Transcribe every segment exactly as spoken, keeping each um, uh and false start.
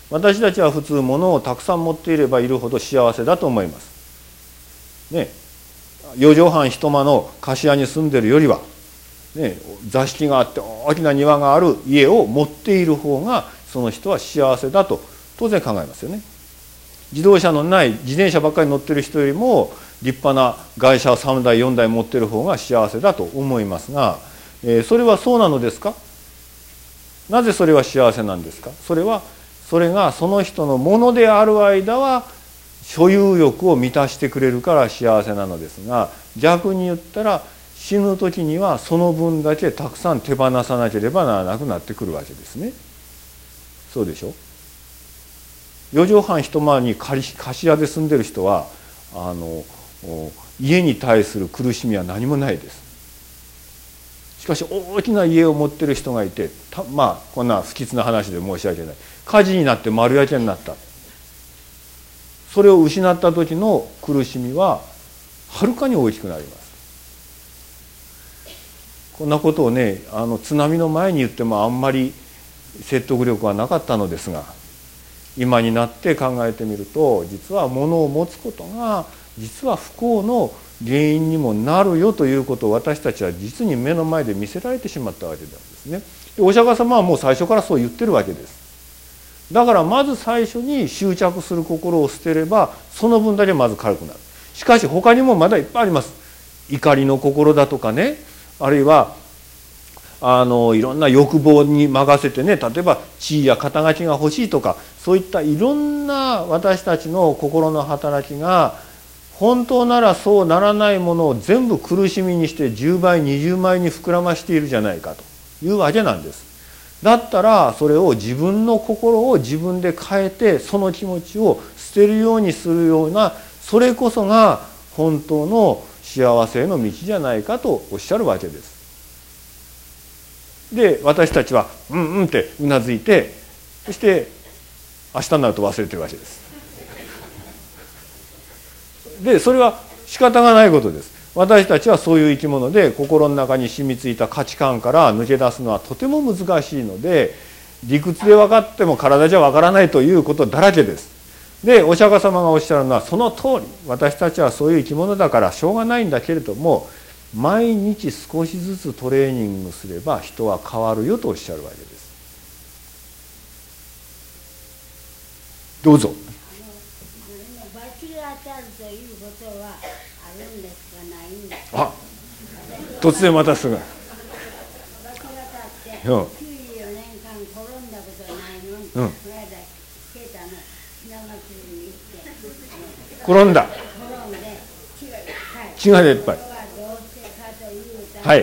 私たちは普通物をたくさん持っていればいるほど幸せだと思います。ね、四畳半一間の貸し屋に住んでるよりは、ね、座敷があって大きな庭がある家を持っている方がその人は幸せだと当然考えますよね。自動車のない自転車ばっかり乗ってる人よりも立派な外車をさんだいよんだい持ってる方が幸せだと思いますが、えー、それはそうなのですか？なぜそれは幸せなんですか？それはそれがその人のものである間は所有欲を満たしてくれるから幸せなのですが、逆に言ったら死ぬ時にはその分だけたくさん手放さなければならなくなってくるわけですね。そうでしょ？四畳半一間に貸し屋で住んでる人はあの家に対する苦しみは何もないです。しかし大きな家を持ってる人がいて、まあこんな不吉な話で申し訳ない、火事になって丸焼けになった、それを失った時の苦しみははるかに大きくなります。こんなことをね、あの津波の前に言ってもあんまり説得力はなかったのですが、今になって考えてみると、実は物を持つことが実は不幸の原因にもなるよということを私たちは実に目の前で見せられてしまったわけなんですね。でお釈迦様はもう最初からそう言ってるわけです。だからまず最初に執着する心を捨てればその分だけまず軽くなる。しかし他にもまだいっぱいあります。怒りの心だとかね、あるいはあのいろんな欲望に任せてね、例えば地位や肩書きが欲しいとか、そういったいろんな私たちの心の働きが本当ならそうならないものを全部苦しみにしてじゅうばいにじゅうばいに膨らましているじゃないかというわけなんです。だったらそれを自分の心を自分で変えて、その気持ちを捨てるようにするような、それこそが本当の幸せへの道じゃないかとおっしゃるわけです。で私たちはうんうんってうなずいて、そして明日になると忘れてるわけです。でそれは仕方がないことです。私たちはそういう生き物で、心の中に染みついた価値観から抜け出すのはとても難しいので、理屈で分かっても体じゃ分からないということだらけです。でお釈迦様がおっしゃるのはその通り、私たちはそういう生き物だからしょうがないんだけれども、毎日少しずつトレーニングすれば人は変わるよとおっしゃるわけです。どうぞ。あ、突然またすぐ。うん。うん。転んだ。血が出っぱい。はい。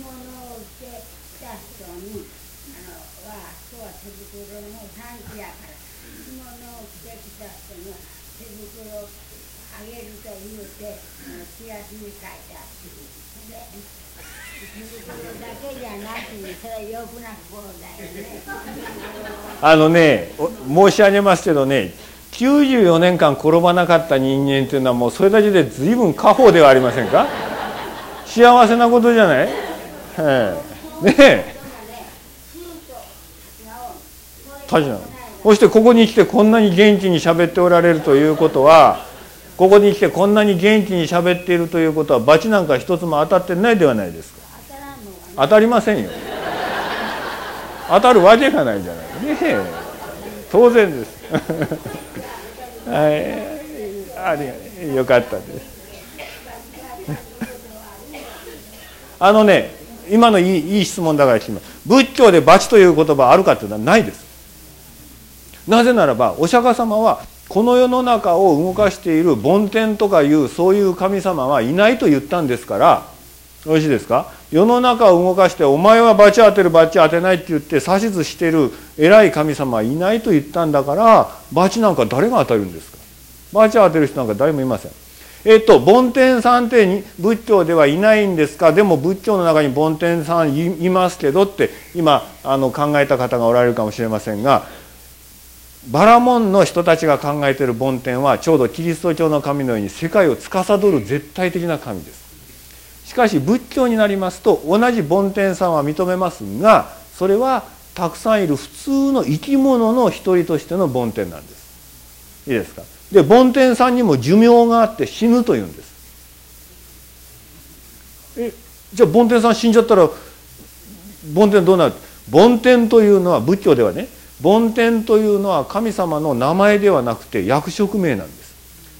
あのね、申し上げますけどね、きゅうじゅうよねんかん転ばなかった人間というのはもうそれだけで随分過保ではありませんか。幸せなことじゃない、ええ、ねえ。確かに。そしてここに来てこんなに元気に喋っておられるということは、ここに来てこんなに元気に喋っているということは、罰なんか一つも当たってないではないですか。当たりませんよ。当たるわけがないじゃないねえ、当然です。はい、ありよかったです。あのね、今のいい、いい質問だから聞きます。仏教で罰という言葉あるかというのはないです。なぜならばお釈迦様はこの世の中を動かしている梵天とかいうそういう神様はいないと言ったんですから、よろしいですか。世の中を動かしてお前は罰当てる罰当てないって言って指図している偉い神様はいないと言ったんだから、罰なんか誰が当たるんですか。罰当てる人なんか誰もいません。えっと梵天さんって仏教ではいないんですか。でも仏教の中に梵天さんいますけどって今あの考えた方がおられるかもしれませんが、バラモンの人たちが考えている梵天はちょうどキリスト教の神のように世界を司る絶対的な神です。しかし仏教になりますと同じ梵天さんは認めますが、それはたくさんいる普通の生き物の一人としての梵天なんです。いいですか。で梵天さんにも寿命があって死ぬというんです。えじゃあ梵天さん死んじゃったら梵天どうなる。梵天というのは仏教ではね、梵天というのは神様の名前ではなくて役職名なんです。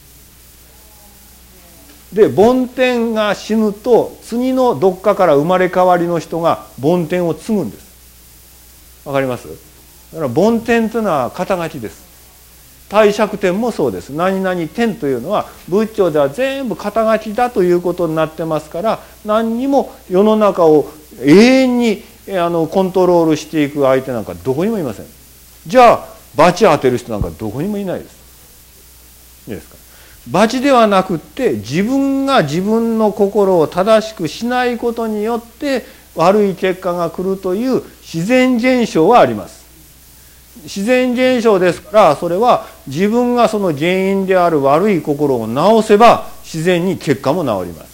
で梵天が死ぬと次のどっかから生まれ変わりの人が梵天を継ぐんです。わかります？だから梵天というのは肩書きです。帝釈天もそうです。何々天というのは仏教では全部肩書きだということになってますから、何にも世の中を永遠にあのコントロールしていく相手なんかどこにもいません。じゃあ罰当てる人なんかどこにもいないです。いいですか。罰ではなくって自分が自分の心を正しくしないことによって悪い結果が来るという自然現象はあります。自然現象ですから、それは自分がその原因である悪い心を治せば自然に結果も治ります。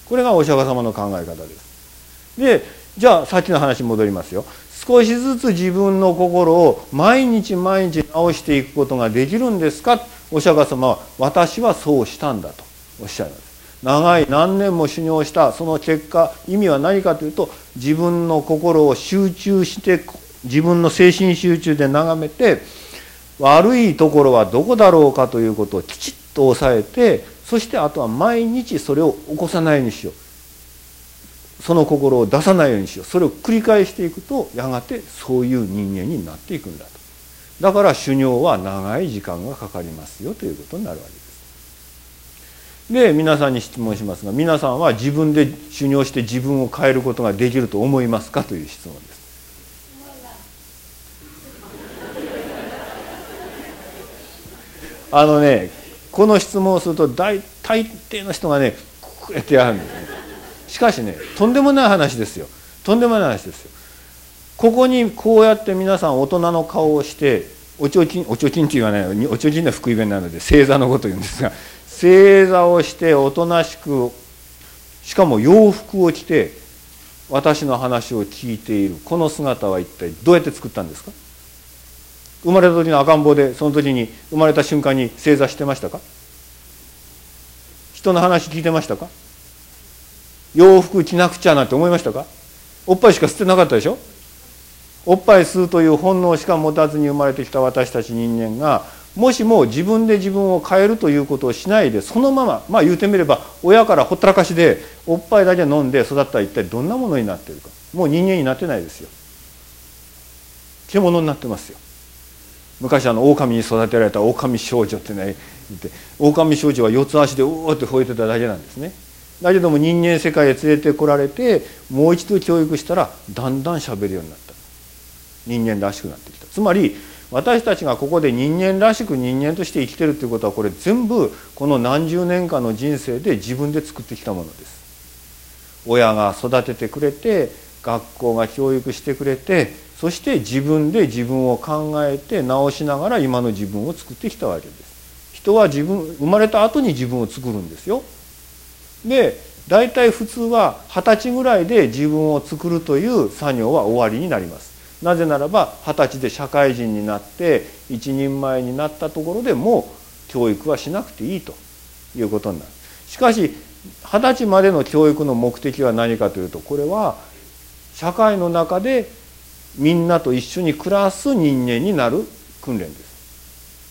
これがお釈迦様の考え方です。でじゃあさっきの話に戻りますよ。少しずつ自分の心を毎日毎日直していくことができるんですか。お釈迦様は私はそうしたんだとおっしゃいます。長い何年も修行したその結果、意味は何かというと、自分の心を集中して自分の精神集中で眺めて、悪いところはどこだろうかということをきちっと抑えて、そしてあとは毎日それを起こさないようにしよう、その心を出さないようにしよう、それを繰り返していくとやがてそういう人間になっていくんだと。だから修行は長い時間がかかりますよということになるわけです。で皆さんに質問しますが、皆さんは自分で修行して自分を変えることができると思いますかという質問です。あのね、この質問をすると大大抵の人がねこうやってやるんですね。しかしね、とんでもない話ですよ。とんでもない話ですよ。ここにこうやって皆さん大人の顔をしておちょちんおちょちんって言わないのに、おちょちんは福井弁なので正座のことを言うんですが、正座をしておとなしく、しかも洋服を着て私の話を聞いているこの姿は一体どうやって作ったんですか。生まれた時の赤ん坊でその時に生まれた瞬間に正座してましたか。人の話聞いてましたか。洋服着なくちゃなんて思いましたか。おっぱいしか吸ってなかったでしょ。おっぱい吸うという本能しか持たずに生まれてきた私たち人間が、もしも自分で自分を変えるということをしないでそのまま、まあ言うてみれば親からほったらかしでおっぱいだけ飲んで育ったら一体どんなものになっているか。もう人間になってないですよ。獣になってますよ。昔あの狼に育てられた狼少女ってね言って、狼少女は四つ足でうーって吠えてただけなんですね。だけども人間世界へ連れてこられてもう一度教育したらだんだん喋るようになった。人間らしくなってきた。つまり私たちがここで人間らしく人間として生きてるということは、これ全部この何十年間の人生で自分で作ってきたものです。親が育ててくれて、学校が教育してくれて、そして自分で自分を考えて直しながら今の自分を作ってきたわけです。人は自分生まれた後に自分を作るんですよ。で大体普通は二十歳ぐらいで自分を作るという作業は終わりになります。なぜならば二十歳で社会人になって一人前になったところでもう教育はしなくていいということになる。しかし二十歳までの教育の目的は何かというと、これは社会の中でみんなと一緒に暮らす人間になる訓練です。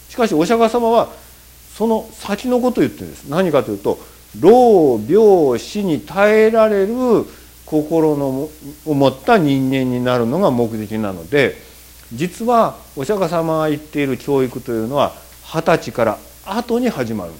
しかしお釈迦様はその先のことを言ってるんです。何かというと、老病死に耐えられる心のを持った人間になるのが目的なので、実はお釈迦様が言っている教育というのは二十歳から後に始まるんです。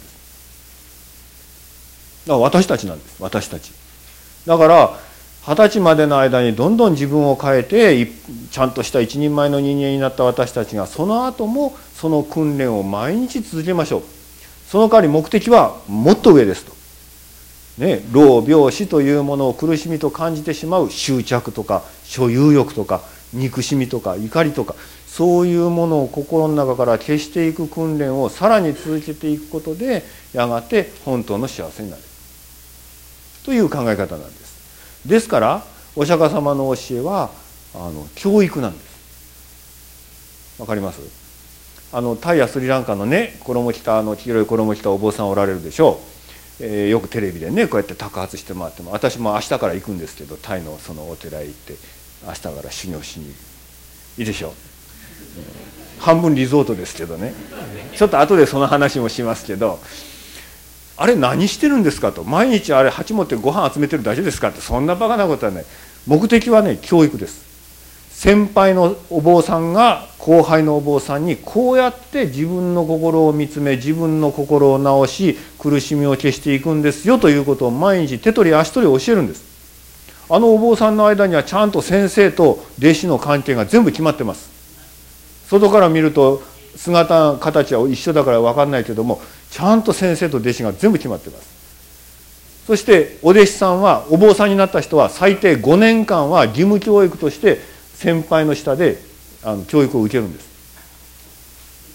だから私たちなんです。私たちだから二十歳までの間にどんどん自分を変えてちゃんとした一人前の人間になった私たちが、その後もその訓練を毎日続けましょう。その代わり目的はもっと上ですと。ね、老病死というものを苦しみと感じてしまう執着とか所有欲とか憎しみとか怒りとか、そういうものを心の中から消していく訓練をさらに続けていくことで、やがて本当の幸せになるという考え方なんです。ですからお釈迦様の教えはあの教育なんです。わかります？あのタイやスリランカのね衣着たあの黄色い衣着たお坊さんおられるでしょう、えー、よくテレビでねこうやって托発して回っても、私も明日から行くんですけど、タイのそのお寺へ行って明日から修行しにいいでしょう、うん、半分リゾートですけどね、ちょっと後でその話もしますけど、あれ何してるんですかと、毎日あれ鉢持ってご飯集めてるだけですかって、そんなバカなことはない。目的はね教育です。先輩のお坊さんが後輩のお坊さんにこうやって自分の心を見つめ、自分の心を直し苦しみを消していくんですよということを毎日手取り足取り教えるんです。あのお坊さんの間にはちゃんと先生と弟子の関係が全部決まってます。外から見ると姿形は一緒だから分かんないけども、ちゃんと先生と弟子が全部決まってます。そしてお弟子さんは、お坊さんになった人は最低ごねんかんは義務教育として先輩の下であの教育を受けるんです。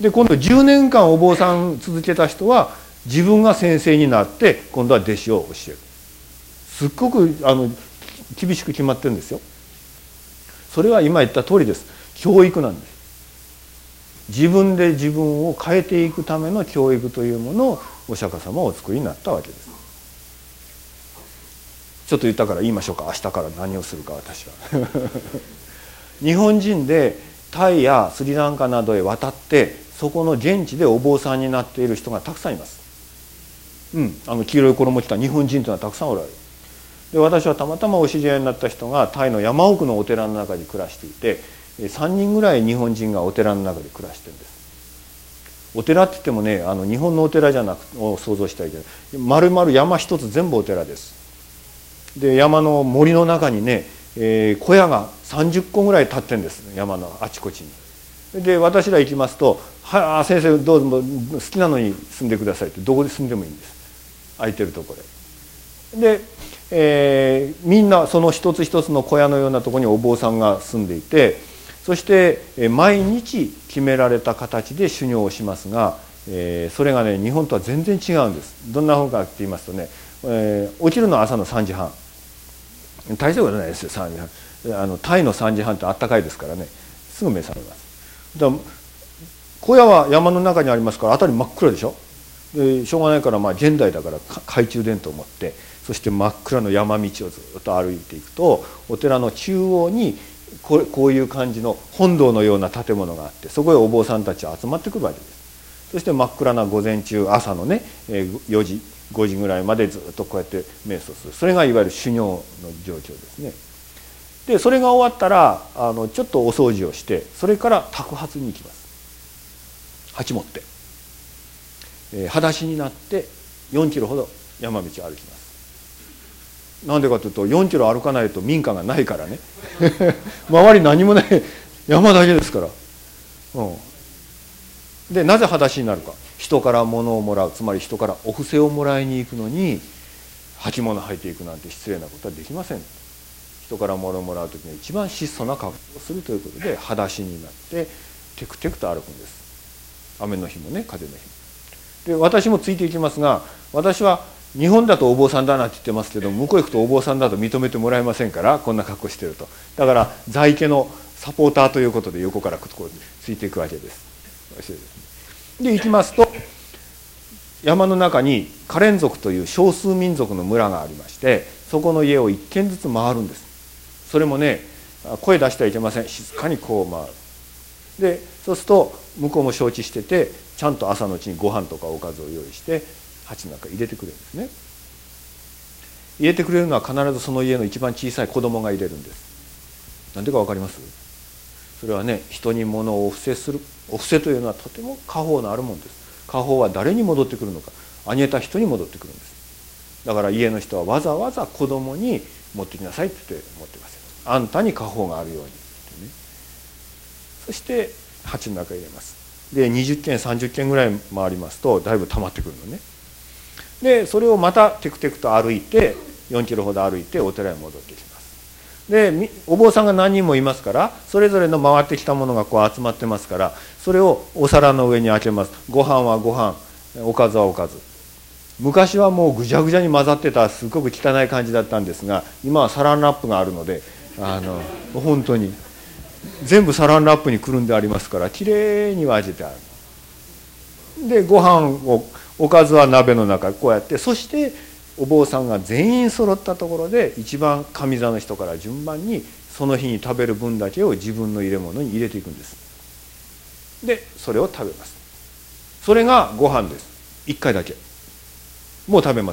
で今度じゅうねんかんお坊さん続けた人は自分が先生になって今度は弟子を教える。すっごくあの厳しく決まってるんですよ。それは今言った通りです。教育なんです。自分で自分を変えていくための教育というものをお釈迦様はお作りになったわけです。ちょっと言ったから言いましょうか。明日から何をするか私は日本人でタイやスリランカなどへ渡ってそこの現地でお坊さんになっている人がたくさんいます。うん、あの黄色い衣を着た日本人というのはたくさんおられる。で私はたまたまお知り合いになった人がタイの山奥のお寺の中に暮らしていて、さんにんぐらい日本人がお寺の中で暮らしてるんです。お寺って言ってもね、あの日本のお寺じゃなくを想像したいけど、丸々山一つ全部お寺です。で山の森の中にね、えー、小屋がさんじゅっこぐらい建ってるんです、山のあちこちに。で私ら行きますと「はあ先生どうぞ好きなのに住んでください」って、どこで住んでもいいんです、空いてるところで。で、えー、みんなその一つ一つの小屋のようなところにお坊さんが住んでいて、そして毎日決められた形で修行をしますが、えー、それがね日本とは全然違うんです。どんな方かって言いますとね、えー、起きるのは朝のさんじはん。大したことないですよさんじはん。あのタイのさんじはんってあったかいですからね、すぐ目覚めます。だから小屋は山の中にありますから辺り真っ暗でしょ。でしょうがないから、まあ現代だから懐中電灯を持って、そして真っ暗の山道をずっと歩いていくと、お寺の中央にこう、こういう感じの本堂のような建物があって、そこへお坊さんたちは集まってくるわけです。そして真っ暗な午前中、朝のねよじごじぐらいまでずっとこうやって瞑想する。それがいわゆる修行の状況ですね。でそれが終わったらあのちょっとお掃除をして、それから托鉢に行きます。鉢持って、えー、裸足になってよんキロほど山道を歩きます。なんでかというとよんキロ歩かないと民家がないからね周り何もない山だけですから。うんでなぜ裸足になるか。人から物をもらう、つまり人からお布施をもらいに行くのに履物履いていくなんて失礼なことはできません。人から物をもらう時に一番質素な格好をするということで裸足になってテクテクと歩くんです。雨の日もね風の日も。で私もついていきますが、私は日本だとお坊さんだなって言ってますけど、向こう行くとお坊さんだと認めてもらえませんから、こんな格好してると。だから在家のサポーターということで横からこうついていくわけです。で行きますと山の中にカレン族という少数民族の村がありまして、そこの家を一軒ずつ回るんです。それもね声出してはいけません。静かにこう回る。でそうすると向こうも承知してて、ちゃんと朝のうちにご飯とかおかずを用意して鉢の中に入れてくれるんですね。入れてくれるのは必ずその家の一番小さい子供が入れるんです。なんでか分かります？それはね、人に物をお布施する、お布施というのはとても果報のあるものです。果報は誰に戻ってくるのか、あげた人に戻ってくるんです。だから家の人はわざわざ子供に持ってきなさいって言って持ってますよ。あんたに果報があるようにってね。そして鉢の中に入れます。でにじゅっけんさんじゅっけんぐらい回りますとだいぶ溜まってくるのね。でそれをまたテクテクと歩いてよんキロほど歩いてお寺に戻ってきます。でお坊さんが何人もいますから、それぞれの回ってきたものがこう集まってますから、それをお皿の上にあけます。ご飯はご飯、おかずはおかず。昔はもうぐちゃぐちゃに混ざってたすごく汚い感じだったんですが、今はサランラップがあるので、あの本当に全部サランラップにくるんでありますから、きれいに分けてある。でご飯を、おかずは鍋の中こうやって、そしてお坊さんが全員揃ったところで一番上座の人から順番にその日に食べる分だけを自分の入れ物に入れていくんです。でそれを食べます。それがご飯です。いっかいだけ。もう食べま